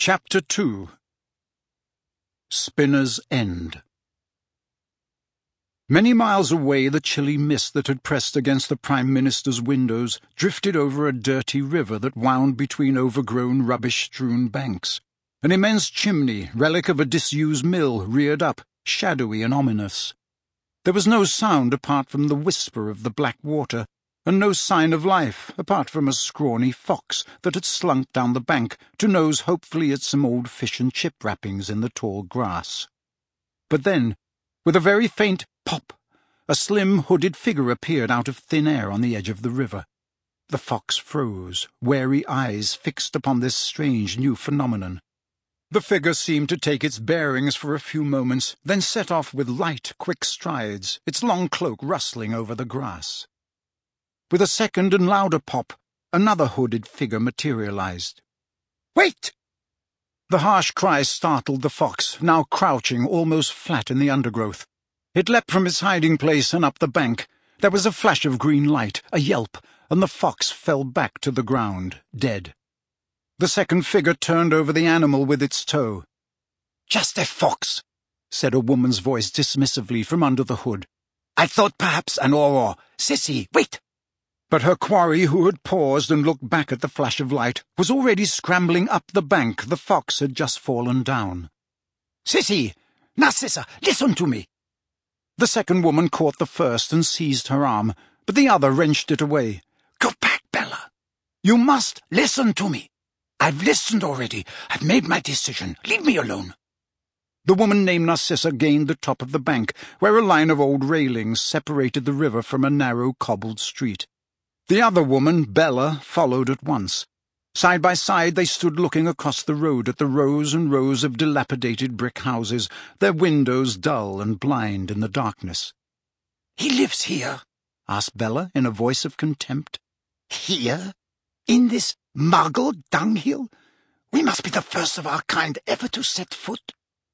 Chapter 2. Spinner's End. Many miles away, the chilly mist that had pressed against the Prime Minister's windows drifted over a dirty river that wound between overgrown, rubbish-strewn banks. An immense chimney, relic of a disused mill, reared up, shadowy and ominous. There was no sound apart from the whisper of the black water, and no sign of life apart from a scrawny fox that had slunk down the bank to nose hopefully at some old fish and chip wrappings in the tall grass. But then, with a very faint pop, a slim, hooded figure appeared out of thin air on the edge of the river. The fox froze, wary eyes fixed upon this strange new phenomenon. The figure seemed to take its bearings for a few moments, then set off with light, quick strides, its long cloak rustling over the grass. With a second and louder pop, another hooded figure materialized. "Wait!" The harsh cry startled the fox, now crouching almost flat in the undergrowth. It leapt from its hiding place and up the bank. There was a flash of green light, a yelp, and the fox fell back to the ground, dead. The second figure turned over the animal with its toe. "Just a fox," said a woman's voice dismissively from under the hood. "I thought perhaps an auror. Sissy, wait!" But her quarry, who had paused and looked back at the flash of light, was already scrambling up the bank. The fox had just fallen down. "Sissy! Narcissa, listen to me!" The second woman caught the first and seized her arm, but the other wrenched it away. "Go back, Bella. You must listen to me. I've listened already. I've made my decision. Leave me alone." The woman named Narcissa gained the top of the bank, where a line of old railings separated the river from a narrow cobbled street. The other woman, Bella, followed at once. Side by side they stood looking across the road at the rows and rows of dilapidated brick houses, their windows dull and blind in the darkness. "He lives here?" asked Bella in a voice of contempt. "Here? In this Muggle dunghill? We must be the first of our kind ever to set foot."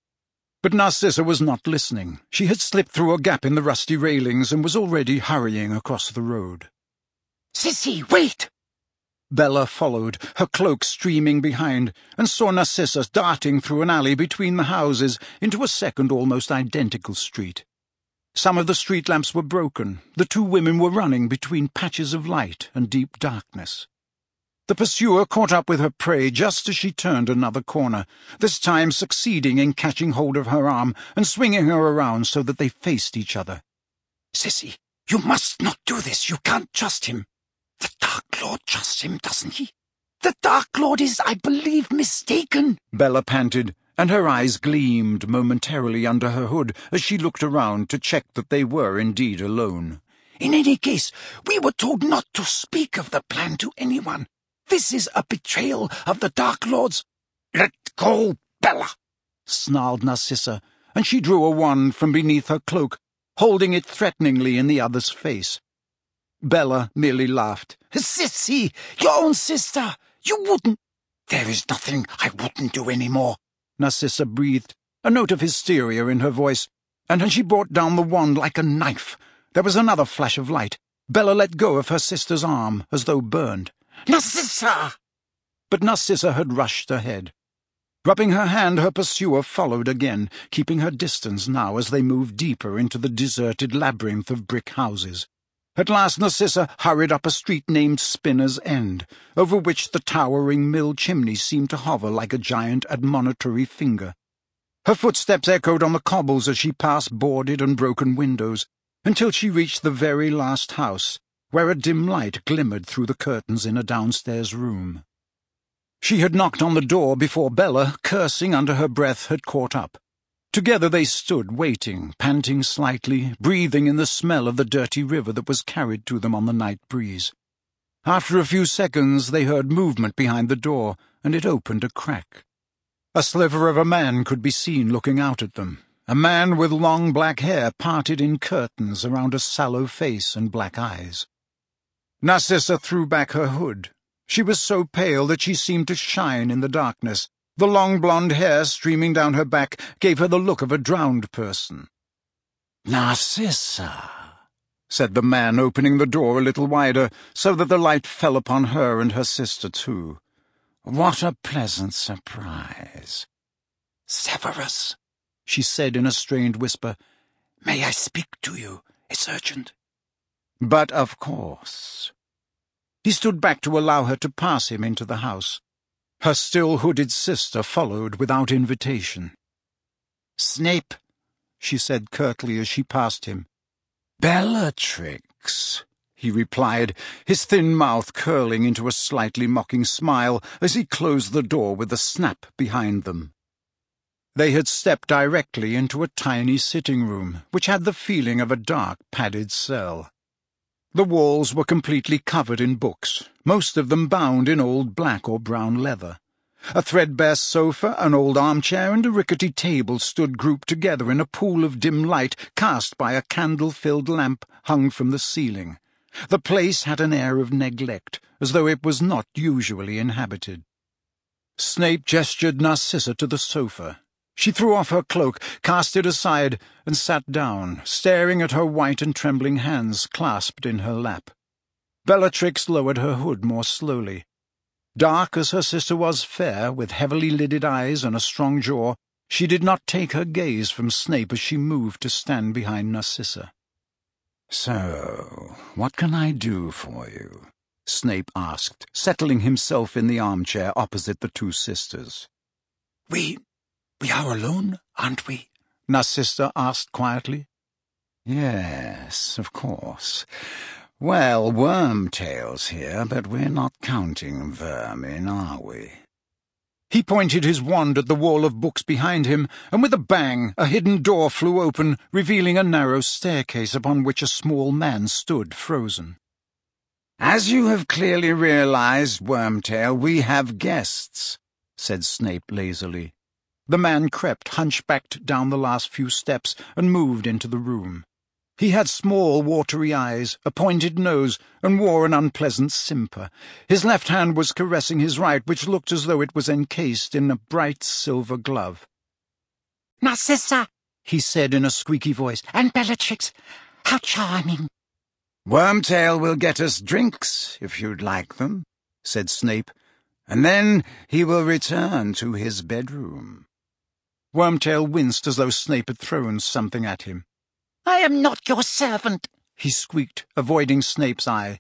But Narcissa was not listening. She had slipped through a gap in the rusty railings and was already hurrying across the road. "Sissy, wait!" Bella followed, her cloak streaming behind, and saw Narcissa darting through an alley between the houses into a second almost identical street. Some of the street lamps were broken. The two women were running between patches of light and deep darkness. The pursuer caught up with her prey just as she turned another corner, this time succeeding in catching hold of her arm and swinging her around so that they faced each other. "Sissy, you must not do this. You can't trust him." "The Dark Lord trusts him, doesn't he?" "The Dark Lord is, I believe, mistaken," Bella panted, and her eyes gleamed momentarily under her hood as she looked around to check that they were indeed alone. "In any case, we were told not to speak of the plan to anyone. This is a betrayal of the Dark Lord's—" "Let go, Bella!" snarled Narcissa, and she drew a wand from beneath her cloak, holding it threateningly in the other's face. Bella merely laughed. "Sissy, your own sister! You wouldn't—" "There is nothing I wouldn't do any more," Narcissa breathed, a note of hysteria in her voice, and as she brought down the wand like a knife, there was another flash of light. Bella let go of her sister's arm, as though burned. "Narcissa!" But Narcissa had rushed ahead. Rubbing her hand, her pursuer followed again, keeping her distance now as they moved deeper into the deserted labyrinth of brick houses. At last Narcissa hurried up a street named Spinner's End, over which the towering mill chimney seemed to hover like a giant admonitory finger. Her footsteps echoed on the cobbles as she passed boarded and broken windows, until she reached the very last house, where a dim light glimmered through the curtains in a downstairs room. She had knocked on the door before Bella, cursing under her breath, had caught up. Together they stood, waiting, panting slightly, breathing in the smell of the dirty river that was carried to them on the night breeze. After a few seconds they heard movement behind the door, and it opened a crack. A sliver of a man could be seen looking out at them, a man with long black hair parted in curtains around a sallow face and black eyes. Narcissa threw back her hood. She was so pale that she seemed to shine in the darkness. The long blonde hair streaming down her back gave her the look of a drowned person. "Narcissa," said the man, opening the door a little wider, so that the light fell upon her and her sister too. What a pleasant surprise. Severus, she said in a strained whisper, may I speak to you? It's urgent. But of course. He stood back to allow her to pass him into the house. Her still hooded sister followed without invitation. Snape, she said curtly as she passed him. Bellatrix, he replied, his thin mouth curling into a slightly mocking smile as he closed the door with a snap behind them. They had stepped directly into a tiny sitting room, which had the feeling of a dark, padded cell. The walls were completely covered in books, most of them bound in old black or brown leather. A threadbare sofa, an old armchair, and a rickety table stood grouped together in a pool of dim light cast by a candle-filled lamp hung from the ceiling. The place had an air of neglect, as though it was not usually inhabited. Snape gestured Narcissa to the sofa. She threw off her cloak, cast it aside, and sat down, staring at her white and trembling hands clasped in her lap. Bellatrix lowered her hood more slowly. Dark as her sister was fair, with heavily lidded eyes and a strong jaw, she did not take her gaze from Snape as she moved to stand behind Narcissa. "So, what can I do for you?" Snape asked, settling himself in the armchair opposite the two sisters. We are alone, aren't we?" Narcissa asked quietly. "Yes, of course. Well, Wormtail's here, but we're not counting vermin, are we?" He pointed his wand at the wall of books behind him, and with a bang a hidden door flew open, revealing a narrow staircase upon which a small man stood frozen. "As you have clearly realized, Wormtail, we have guests," said Snape lazily. The man crept hunchbacked down the last few steps and moved into the room. He had small, watery eyes, a pointed nose, and wore an unpleasant simper. His left hand was caressing his right, which looked as though it was encased in a bright silver glove. "Narcissa," he said in a squeaky voice, "and Bellatrix, how charming." "Wormtail will get us drinks, if you'd like them," said Snape, "and then he will return to his bedroom." Wormtail winced as though Snape had thrown something at him. "I am not your servant," he squeaked, avoiding Snape's eye.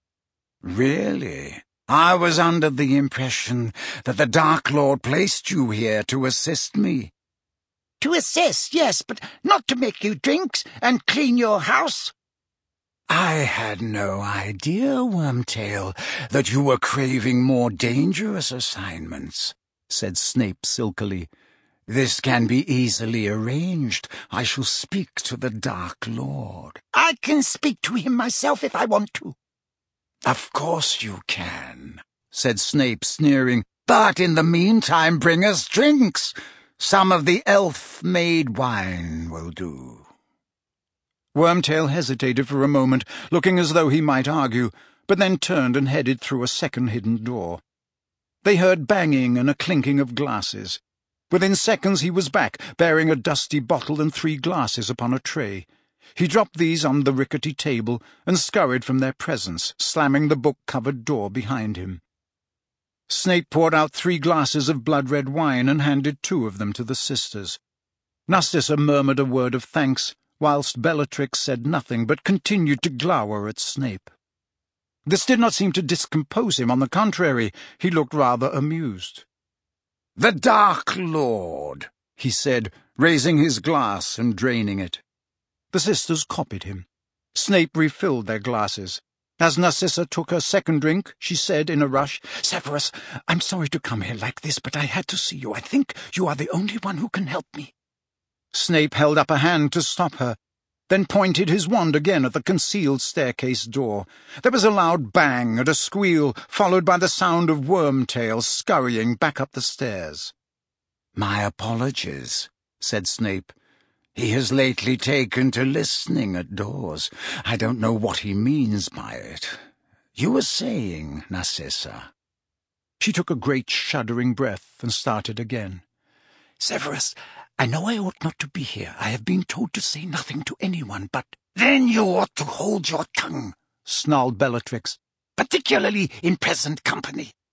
"Really? I was under the impression that the Dark Lord placed you here to assist me." "To assist, yes, but not to make you drinks and clean your house." "I had no idea, Wormtail, that you were craving more dangerous assignments," said Snape silkily. "This can be easily arranged. I shall speak to the Dark Lord." "I can speak to him myself if I want to." "Of course you can," said Snape, sneering. "But in the meantime bring us drinks. Some of the elf-made wine will do." Wormtail hesitated for a moment, looking as though he might argue, but then turned and headed through a second hidden door. They heard banging and a clinking of glasses. Within seconds he was back, bearing a dusty bottle and 3 glasses upon a tray. He dropped these on the rickety table and scurried from their presence, slamming the book-covered door behind him. Snape poured out 3 glasses of blood-red wine and handed 2 of them to the sisters. Narcissa murmured a word of thanks, whilst Bellatrix said nothing but continued to glower at Snape. This did not seem to discompose him. On the contrary, he looked rather amused. "The Dark Lord," he said, raising his glass and draining it. The sisters copied him. Snape refilled their glasses. As Narcissa took her second drink, she said in a rush, "Severus, I'm sorry to come here like this, but I had to see you. I think you are the only one who can help me." Snape held up a hand to stop her, then pointed his wand again at the concealed staircase door. There was a loud bang and a squeal, followed by the sound of Wormtail scurrying back up the stairs. "My apologies," said Snape. "He has lately taken to listening at doors. I don't know what he means by it. You were saying, Narcissa." She took a great shuddering breath and started again. "Severus, I know I ought not to be here. I have been told to say nothing to anyone, but—" "Then you ought to hold your tongue," snarled Bellatrix. "Particularly in present company."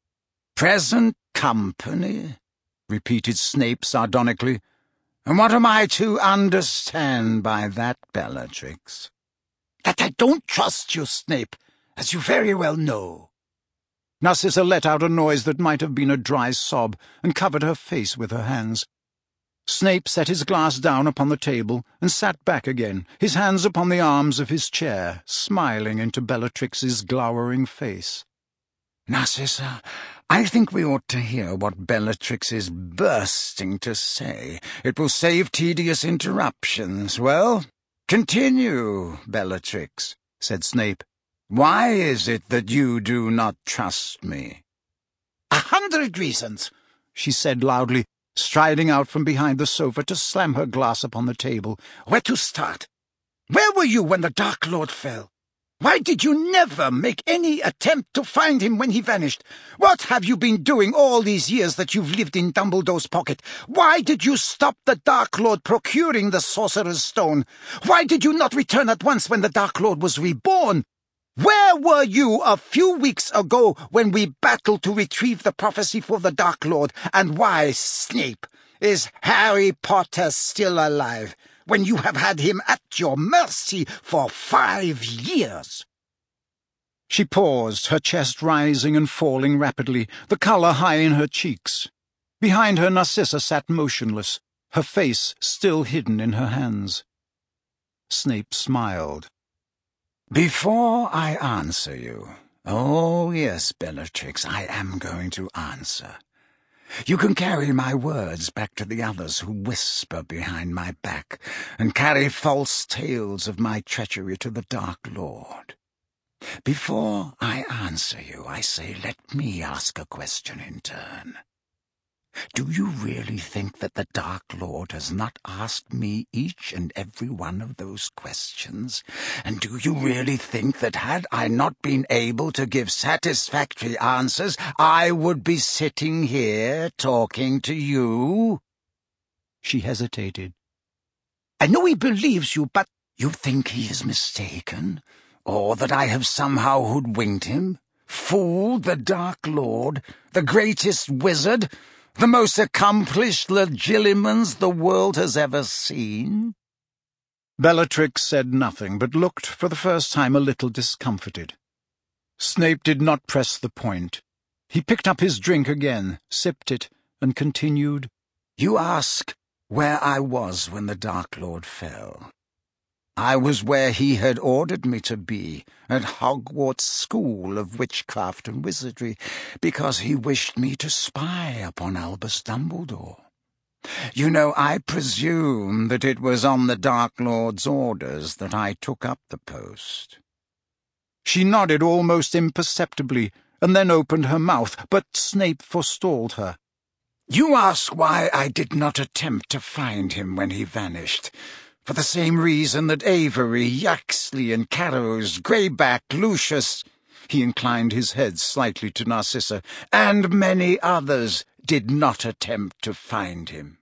"Present company?" repeated Snape sardonically. "And what am I to understand by that, Bellatrix?" "That I don't trust you, Snape, as you very well know." Narcissa let out a noise that might have been a dry sob, and covered her face with her hands. Snape set his glass down upon the table and sat back again, his hands upon the arms of his chair, smiling into Bellatrix's glowering face. "Narcissa, I think we ought to hear what Bellatrix is bursting to say. It will save tedious interruptions. Well, continue, Bellatrix," said Snape. "Why is it that you do not trust me?" 100 reasons, she said loudly, striding out from behind the sofa to slam her glass upon the table. Where to start? Where were you when the Dark Lord fell? Why did you never make any attempt to find him when he vanished? What have you been doing all these years that you've lived in Dumbledore's pocket? Why did you stop the Dark Lord procuring the Sorcerer's Stone? Why did you not return at once when the Dark Lord was reborn? Where were you a few weeks ago when we battled to retrieve the prophecy for the Dark Lord? And why, Snape, is Harry Potter still alive, when you have had him at your mercy for 5 years? She paused, her chest rising and falling rapidly, the colour high in her cheeks. Behind her Narcissa sat motionless, her face still hidden in her hands. Snape smiled. "Before I answer you— oh, yes, Bellatrix, I am going to answer. You can carry my words back to the others who whisper behind my back and carry false tales of my treachery to the Dark Lord. Before I answer you, I say let me ask a question in turn. Do you really think that the Dark Lord has not asked me each and every one of those questions? And do you really think that had I not been able to give satisfactory answers, I would be sitting here talking to you?" She hesitated. "I know he believes you, but—" "You think he is mistaken? Or that I have somehow hoodwinked him? Fooled the Dark Lord, the greatest wizard, the most accomplished legilimens the world has ever seen?" Bellatrix said nothing, but looked for the first time a little discomfited. Snape did not press the point. He picked up his drink again, sipped it, and continued, "You ask where I was when the Dark Lord fell. I was where he had ordered me to be, at Hogwarts School of Witchcraft and Wizardry, because he wished me to spy upon Albus Dumbledore. You know, I presume that it was on the Dark Lord's orders that I took up the post." She nodded almost imperceptibly, and then opened her mouth, but Snape forestalled her. "You ask why I did not attempt to find him when he vanished. For the same reason that Avery, Yaxley, and Carrows, Greyback, Lucius," he inclined his head slightly to Narcissa, "and many others did not attempt to find him.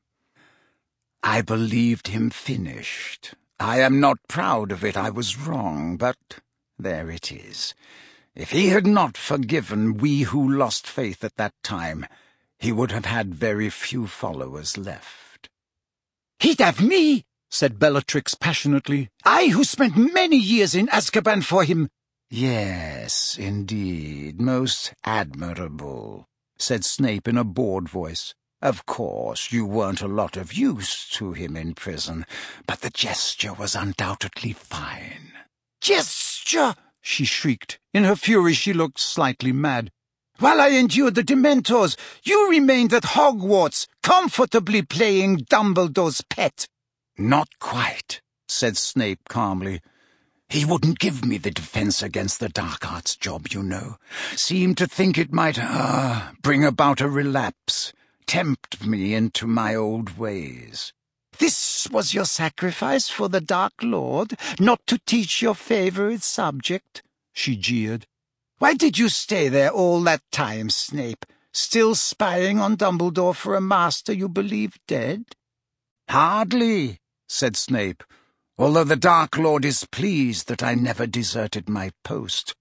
I believed him finished. I am not proud of it, I was wrong, but there it is. If he had not forgiven we who lost faith at that time, he would have had very few followers left." "He'd have me," said Bellatrix passionately. "I who spent many years in Azkaban for him." "Yes, indeed, most admirable," said Snape in a bored voice. "Of course, you weren't a lot of use to him in prison, but the gesture was undoubtedly fine." "Gesture!" she shrieked. In her fury she looked slightly mad. "While I endured the Dementors, you remained at Hogwarts, comfortably playing Dumbledore's pet." "Not quite," said Snape calmly. "He wouldn't give me the defense against the dark arts job, you know. Seemed to think it might, bring about a relapse, tempt me into my old ways." "This was your sacrifice for the Dark Lord, not to teach your favourite subject?" she jeered. "Why did you stay there all that time, Snape, still spying on Dumbledore for a master you believed dead?" "Hardly," said Snape, "although the Dark Lord is pleased that I never deserted my post.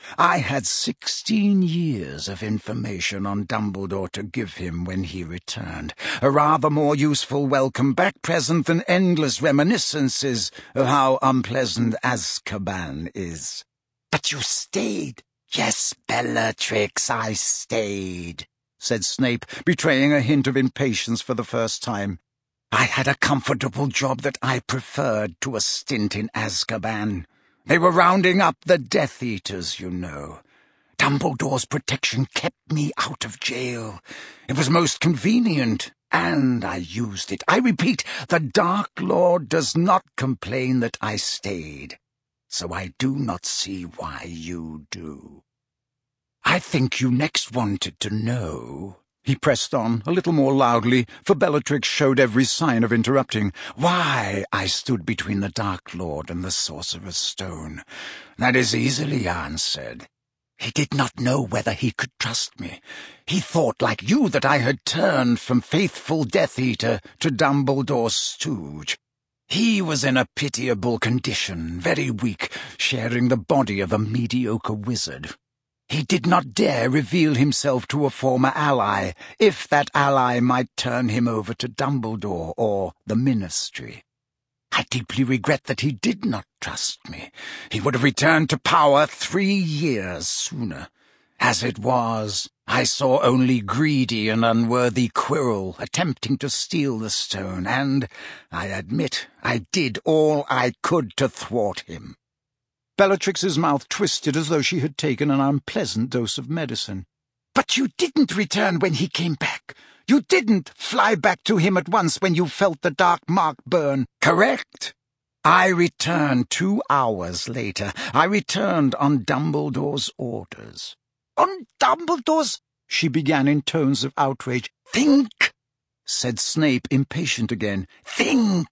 I had 16 years of information on Dumbledore to give him when he returned. A rather more useful welcome back present than endless reminiscences of how unpleasant Azkaban is. But you stayed. Yes, Bellatrix, I stayed, said Snape, betraying a hint of impatience for the first time. I had a comfortable job that I preferred to a stint in Azkaban. They were rounding up the Death Eaters, you know. Dumbledore's protection kept me out of jail. It was most convenient, and I used it. I repeat, the Dark Lord does not complain that I stayed, so I do not see why you do. I think you next wanted to know, he pressed on, a little more loudly, for Bellatrix showed every sign of interrupting, why I stood between the Dark Lord and the Sorcerer's Stone. That is easily answered. He did not know whether he could trust me. He thought, like you, that I had turned from faithful Death Eater to Dumbledore's stooge. He was in a pitiable condition, very weak, sharing the body of a mediocre wizard. He did not dare reveal himself to a former ally, if that ally might turn him over to Dumbledore or the Ministry. I deeply regret that he did not trust me. He would have returned to power 3 years sooner. As it was, I saw only greedy and unworthy Quirrell attempting to steal the stone, and, I admit, I did all I could to thwart him. Bellatrix's mouth twisted as though she had taken an unpleasant dose of medicine. But you didn't return when he came back. You didn't fly back to him at once when you felt the dark mark burn. Correct. I returned 2 hours later. I returned on Dumbledore's orders. On Dumbledore's? She began in tones of outrage. Think, said Snape, impatient again. Think.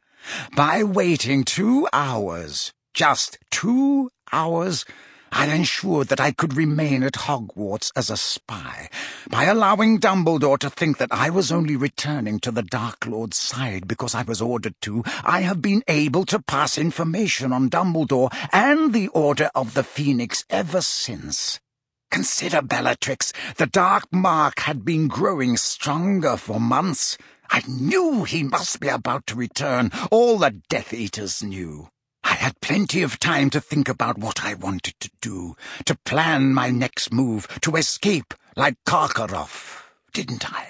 By waiting 2 hours, just 2 hours, I ensured that I could remain at Hogwarts as a spy. By allowing Dumbledore to think that I was only returning to the Dark Lord's side because I was ordered to, I have been able to pass information on Dumbledore and the Order of the Phoenix ever since. Consider, Bellatrix, the dark mark had been growing stronger for months. I knew he must be about to return. All the Death Eaters knew. I had plenty of time to think about what I wanted to do, to plan my next move, to escape like Karkaroff, didn't I?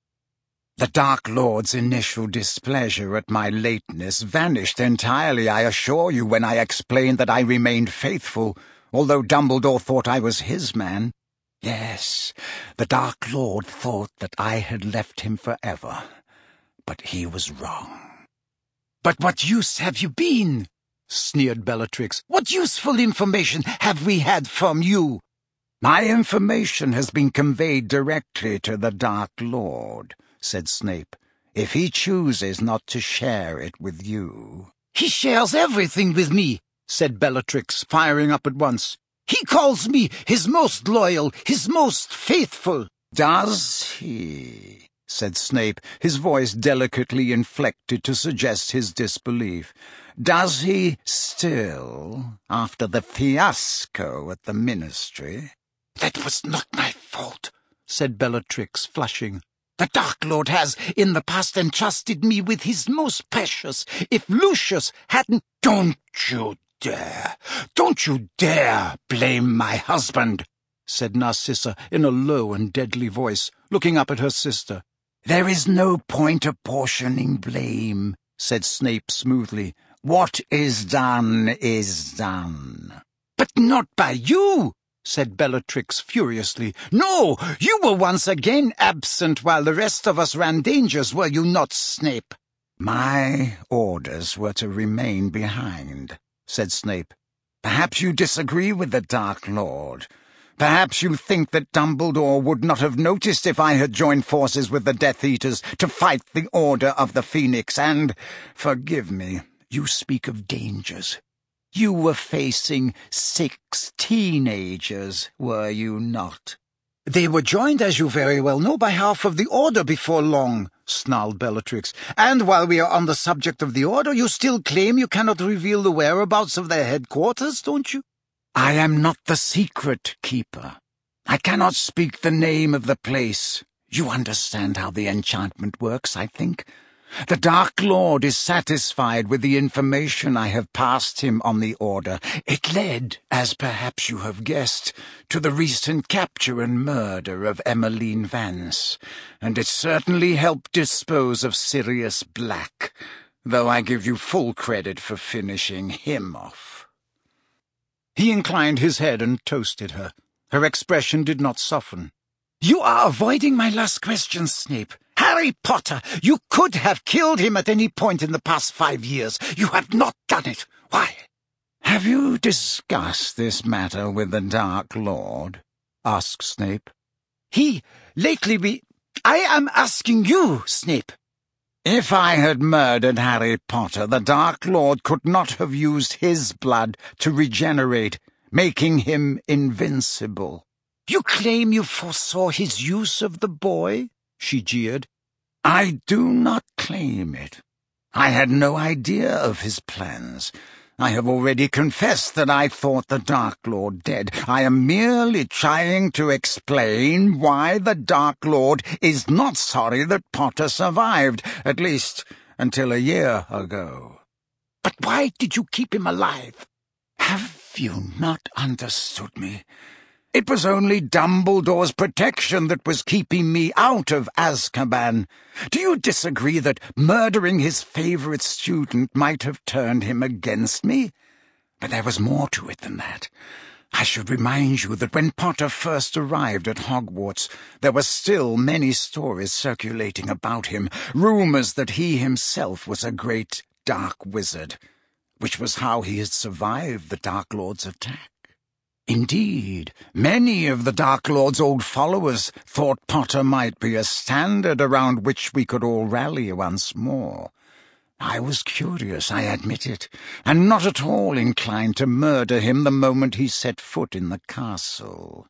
The Dark Lord's initial displeasure at my lateness vanished entirely, I assure you, when I explained that I remained faithful, although Dumbledore thought I was his man. Yes, the Dark Lord thought that I had left him forever, but he was wrong. But what use have you been? Sneered Bellatrix. What useful information have we had from you? My information has been conveyed directly to the Dark Lord, said Snape, if he chooses not to share it with you. He shares everything with me, said Bellatrix, firing up at once. He calls me his most loyal, his most faithful. Does he? Said Snape, his voice delicately inflected to suggest his disbelief. Does he still, after the fiasco at the Ministry? That was not my fault, said Bellatrix, flushing. The Dark Lord has, in the past, entrusted me with his most precious. If Lucius hadn't... Don't you dare blame my husband, said Narcissa in a low and deadly voice, looking up at her sister. There is no point apportioning blame, said Snape smoothly. What is done is done. But not by you, said Bellatrix furiously. No, you were once again absent while the rest of us ran dangers, were you not, Snape? My orders were to remain behind, said Snape. Perhaps you disagree with the Dark Lord. Perhaps you think that Dumbledore would not have noticed if I had joined forces with the Death Eaters to fight the Order of the Phoenix, and, forgive me, you speak of dangers. You were facing 6 teenagers, were you not? They were joined, as you very well know, by half of the Order before long, snarled Bellatrix. And while we are on the subject of the Order, you still claim you cannot reveal the whereabouts of their headquarters, don't you? I am not the secret keeper. I cannot speak the name of the place. You understand how the enchantment works, I think. The Dark Lord is satisfied with the information I have passed him on the order. It led, as perhaps you have guessed, to the recent capture and murder of Emmeline Vance, and it certainly helped dispose of Sirius Black, though I give you full credit for finishing him off." He inclined his head and toasted her. Her expression did not soften. "You are avoiding my last question, Snape. Harry Potter! You could have killed him at any point in the past 5 years. You have not done it. Why?" "Have you discussed this matter with the Dark Lord?" asked Snape. I am asking you, Snape." "If I had murdered Harry Potter, the Dark Lord could not have used his blood to regenerate, making him invincible." "You claim you foresaw his use of the boy?" she jeered. "I do not claim it. I had no idea of his plans. I have already confessed that I thought the Dark Lord dead. I am merely trying to explain why the Dark Lord is not sorry that Potter survived, at least until a year ago." "But why did you keep him alive?" "Have you not understood me? It was only Dumbledore's protection that was keeping me out of Azkaban. Do you disagree that murdering his favorite student might have turned him against me? But there was more to it than that. I should remind you that when Potter first arrived at Hogwarts, there were still many stories circulating about him, rumors that he himself was a great dark wizard, which was how he had survived the Dark Lord's attack. Indeed, many of the Dark Lord's old followers thought Potter might be a standard around which we could all rally once more. I was curious, I admit it, and not at all inclined to murder him the moment he set foot in the castle.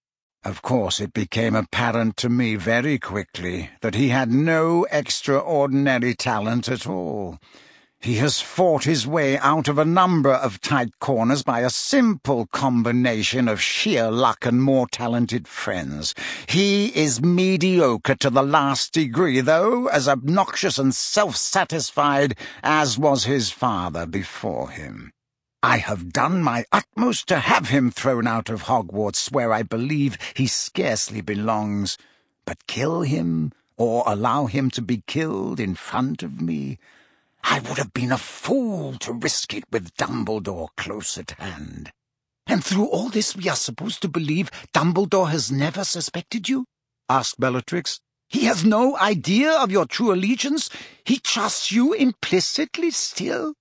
Of course, it became apparent to me very quickly that he had no extraordinary talent at all. He has fought his way out of a number of tight corners by a simple combination of sheer luck and more talented friends. He is mediocre to the last degree, though as obnoxious and self-satisfied as was his father before him. I have done my utmost to have him thrown out of Hogwarts, where I believe he scarcely belongs. But kill him, or allow him to be killed in front of me? I would have been a fool to risk it with Dumbledore close at hand." "And through all this we are supposed to believe Dumbledore has never suspected you?" asked Bellatrix. "He has no idea of your true allegiance? He trusts you implicitly still?"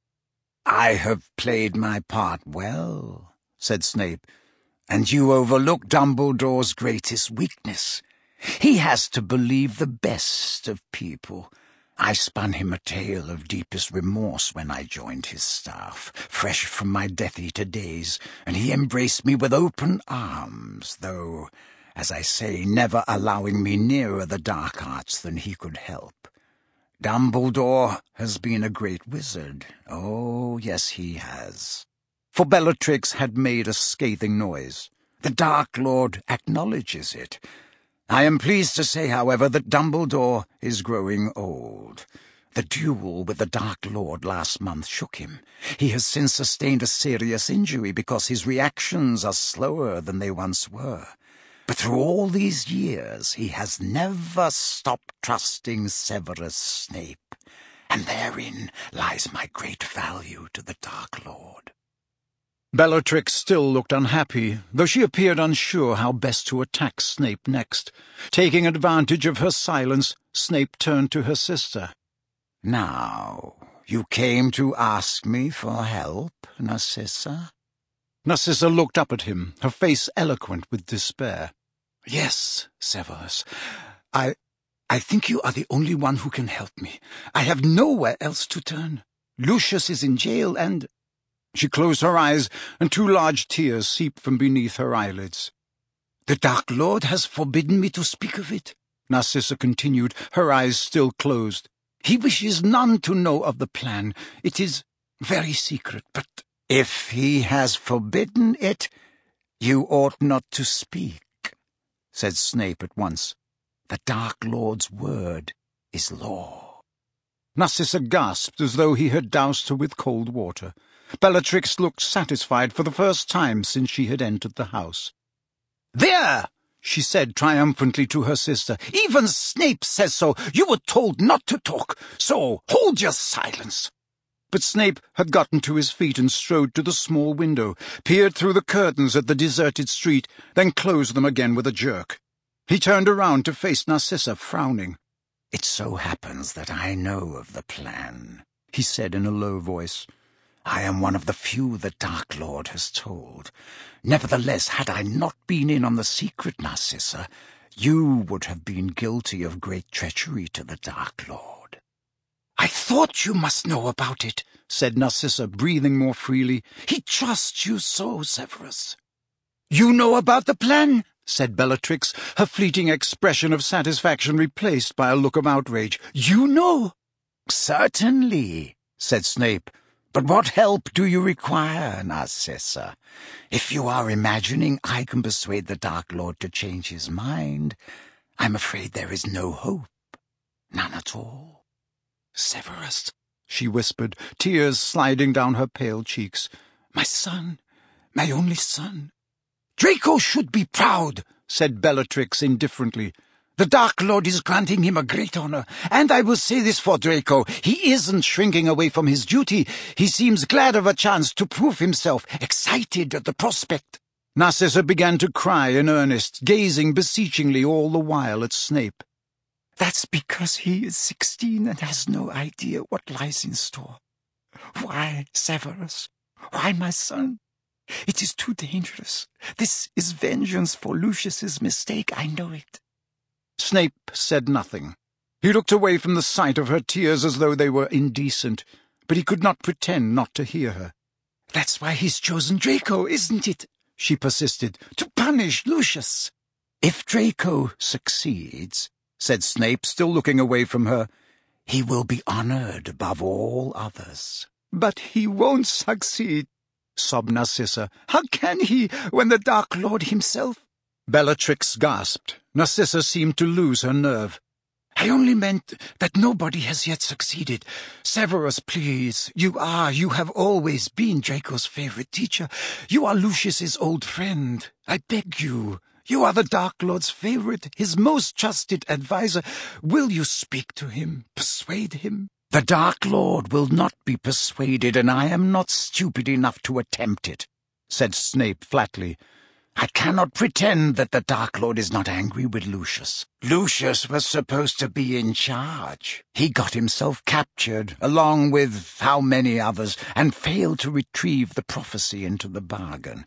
"I have played my part well," said Snape, "and you overlook Dumbledore's greatest weakness. He has to believe the best of people. I spun him a tale of deepest remorse when I joined his staff, fresh from my Death-Eater days, and he embraced me with open arms, though, as I say, never allowing me nearer the dark arts than he could help. Dumbledore has been a great wizard. Oh, yes, he has." For Bellatrix had made a scathing noise. "The Dark Lord acknowledges it. I am pleased to say, however, that Dumbledore is growing old. The duel with the Dark Lord last month shook him. He has since sustained a serious injury because his reactions are slower than they once were. But through all these years he has never stopped trusting Severus Snape, and therein lies my great value to the Dark Lord." Bellatrix still looked unhappy, though she appeared unsure how best to attack Snape next. Taking advantage of her silence, Snape turned to her sister. "Now, you came to ask me for help, Narcissa?" Narcissa looked up at him, her face eloquent with despair. "Yes, Severus. I think you are the only one who can help me. I have nowhere else to turn. Lucius is in jail, and—" She closed her eyes, and 2 large tears seeped from beneath her eyelids. "The Dark Lord has forbidden me to speak of it," Narcissa continued, her eyes still closed. "He wishes none to know of the plan. It is very secret, but If he has forbidden it, you ought not to speak, said Snape at once. The Dark Lord's word is law. Narcissa gasped as though he had doused her with cold water. Bellatrix looked satisfied for the first time since she had entered the house. "There!" she said triumphantly to her sister. "Even Snape says so. You were told not to talk, so hold your silence." But Snape had gotten to his feet and strode to the small window, peered through the curtains at the deserted street, then closed them again with a jerk. He turned around to face Narcissa, frowning. "It so happens that I know of the plan," he said in a low voice. "I am one of the few the Dark Lord has told. Nevertheless, had I not been in on the secret, Narcissa, you would have been guilty of great treachery to the Dark Lord." "I thought you must know about it," said Narcissa, breathing more freely. "He trusts you so, Severus." "You know about the plan?" said Bellatrix, her fleeting expression of satisfaction replaced by a look of outrage. "You know?" "Certainly," said Snape. "But what help do you require, Narcissa? If you are imagining I can persuade the Dark Lord to change his mind, I'm afraid there is no hope. None at all." "Severus," she whispered, tears sliding down her pale cheeks. "My son, my only son." "Draco should be proud," said Bellatrix indifferently. "The Dark Lord is granting him a great honor, and I will say this for Draco. He isn't shrinking away from his duty. He seems glad of a chance to prove himself, excited at the prospect." Narcissa began to cry in earnest, gazing beseechingly all the while at Snape. "That's because he is 16 and has no idea what lies in store. Why, Severus? Why, my son? It is too dangerous. This is vengeance for Lucius's mistake, I know it." Snape said nothing. He looked away from the sight of her tears as though they were indecent, but he could not pretend not to hear her. "That's why he's chosen Draco, isn't it?" she persisted. "To punish Lucius." "If Draco succeeds," said Snape, still looking away from her, "he will be honored above all others." "But he won't succeed," sobbed Narcissa. "How can he, when the Dark Lord himself—" Bellatrix gasped. Narcissa seemed to lose her nerve. "I only meant that nobody has yet succeeded. Severus, please. You have always been Draco's favorite teacher. You are Lucius's old friend. I beg you. You are the Dark Lord's favorite, his most trusted adviser. Will you speak to him, persuade him?" "The Dark Lord will not be persuaded, and I am not stupid enough to attempt it," said Snape flatly. "I cannot pretend that the Dark Lord is not angry with Lucius. Lucius was supposed to be in charge. He got himself captured, along with how many others, and failed to retrieve the prophecy into the bargain.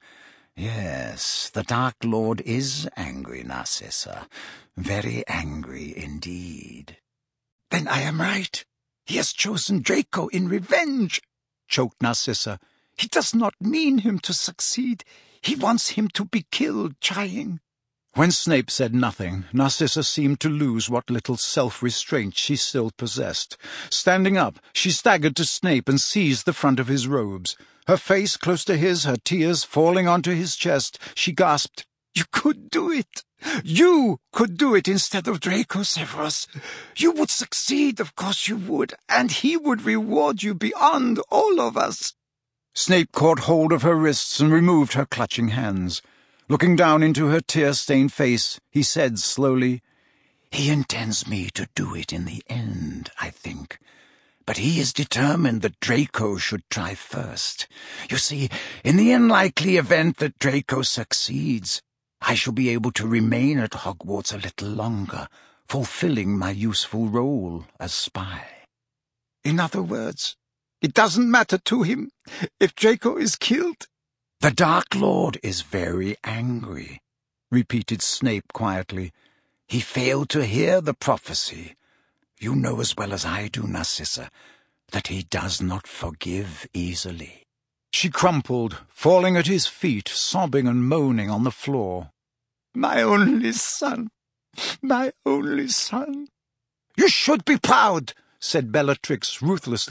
Yes, the Dark Lord is angry, Narcissa. Very angry indeed." "Then I am right. He has chosen Draco in revenge," choked Narcissa. "He does not mean him to succeed. He wants him to be killed trying." When Snape said nothing, Narcissa seemed to lose what little self-restraint she still possessed. Standing up, she staggered to Snape and seized the front of his robes. Her face close to his, her tears falling onto his chest, she gasped, "You could do it. You could do it instead of Draco, Severus. You would succeed, of course you would, and he would reward you beyond all of us." Snape caught hold of her wrists and removed her clutching hands. Looking down into her tear-stained face, he said slowly, "He intends me to do it in the end, I think. But he is determined that Draco should try first. You see, in the unlikely event that Draco succeeds, I shall be able to remain at Hogwarts a little longer, fulfilling my useful role as spy." "In other words, it doesn't matter to him if Draco is killed?" "The Dark Lord is very angry," repeated Snape quietly. "He failed to hear the prophecy. You know as well as I do, Narcissa, that he does not forgive easily." She crumpled, falling at his feet, sobbing and moaning on the floor. "My only son, my only son." "You should be proud," said Bellatrix ruthlessly.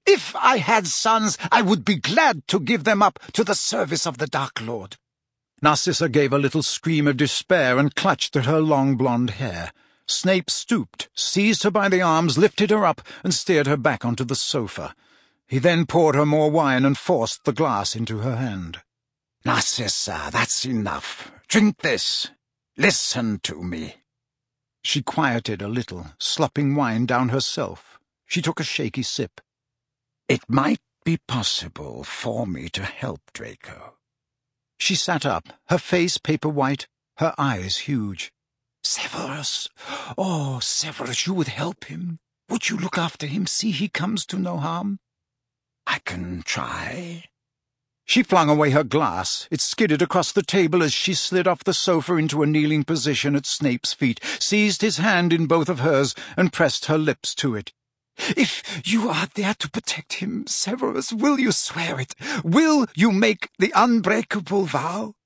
If I had sons, I would be glad to give them up to the service of the Dark Lord." Narcissa gave a little scream of despair and clutched at her long blonde hair. Snape stooped, seized her by the arms, lifted her up, and steered her back onto the sofa. He then poured her more wine and forced the glass into her hand. "Narcissa, that's enough. Drink this. Listen to me." She quieted a little, slopping wine down herself. She took a shaky sip. "It might be possible for me to help Draco." She sat up, her face paper-white, her eyes huge. "Severus, oh, Severus, you would help him? Would you look after him, see he comes to no harm?" "I can try." She flung away her glass. It skidded across the table as she slid off the sofa into a kneeling position at Snape's feet, seized his hand in both of hers, and pressed her lips to it. "If you are there to protect him, Severus, will you swear it? Will you make the unbreakable vow?"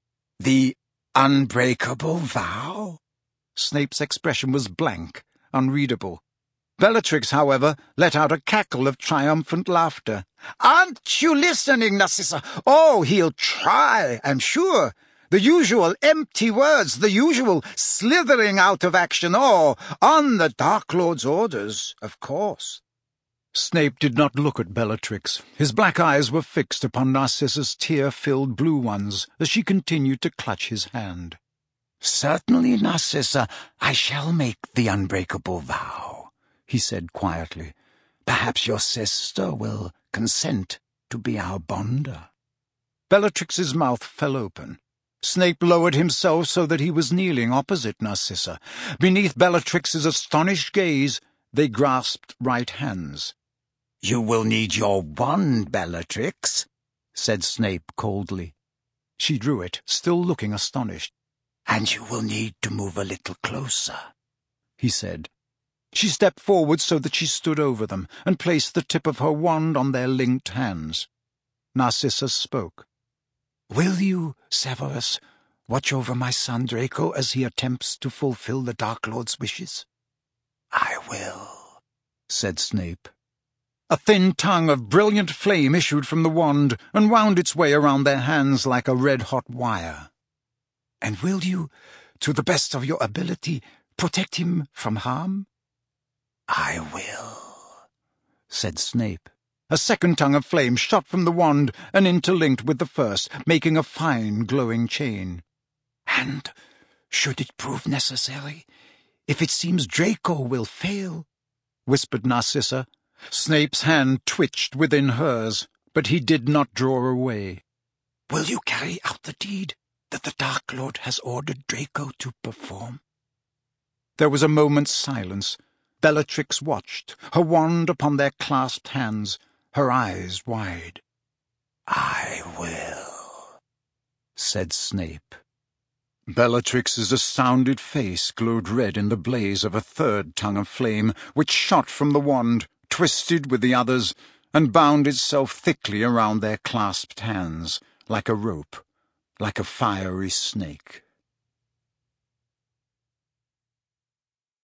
"The unbreakable vow?" Snape's expression was blank, unreadable. Bellatrix, however, let out a cackle of triumphant laughter. "Aren't you listening, Narcissa? Oh, he'll try, I'm sure. The usual empty words, the usual slithering out of action. Oh, on the Dark Lord's orders, of course." Snape did not look at Bellatrix. His black eyes were fixed upon Narcissa's tear-filled blue ones as she continued to clutch his hand. "Certainly, Narcissa, I shall make the unbreakable vow," he said quietly. "Perhaps your sister will consent to be our bonder." Bellatrix's mouth fell open. Snape lowered himself so that he was kneeling opposite Narcissa. Beneath Bellatrix's astonished gaze, they grasped right hands. "You will need your wand, Bellatrix," said Snape coldly. She drew it, still looking astonished. "And you will need to move a little closer," he said. She stepped forward so that she stood over them, and placed the tip of her wand on their linked hands. Narcissa spoke. "Will you, Severus, watch over my son Draco as he attempts to fulfill the Dark Lord's wishes?" "I will," said Snape. A thin tongue of brilliant flame issued from the wand and wound its way around their hands like a red-hot wire. "And will you, to the best of your ability, protect him from harm?" "I will," said Snape. A second tongue of flame shot from the wand and interlinked with the first, making a fine, glowing chain. "And, should it prove necessary, if it seems Draco will fail," whispered Narcissa. Snape's hand twitched within hers, but he did not draw away. "Will you carry out the deed that the Dark Lord has ordered Draco to perform?" There was a moment's silence. Bellatrix watched, her wand upon their clasped hands, her eyes wide. "I will," said Snape. Bellatrix's astounded face glowed red in the blaze of a third tongue of flame, which shot from the wand, twisted with the others, and bound itself thickly around their clasped hands, like a rope, like a fiery snake.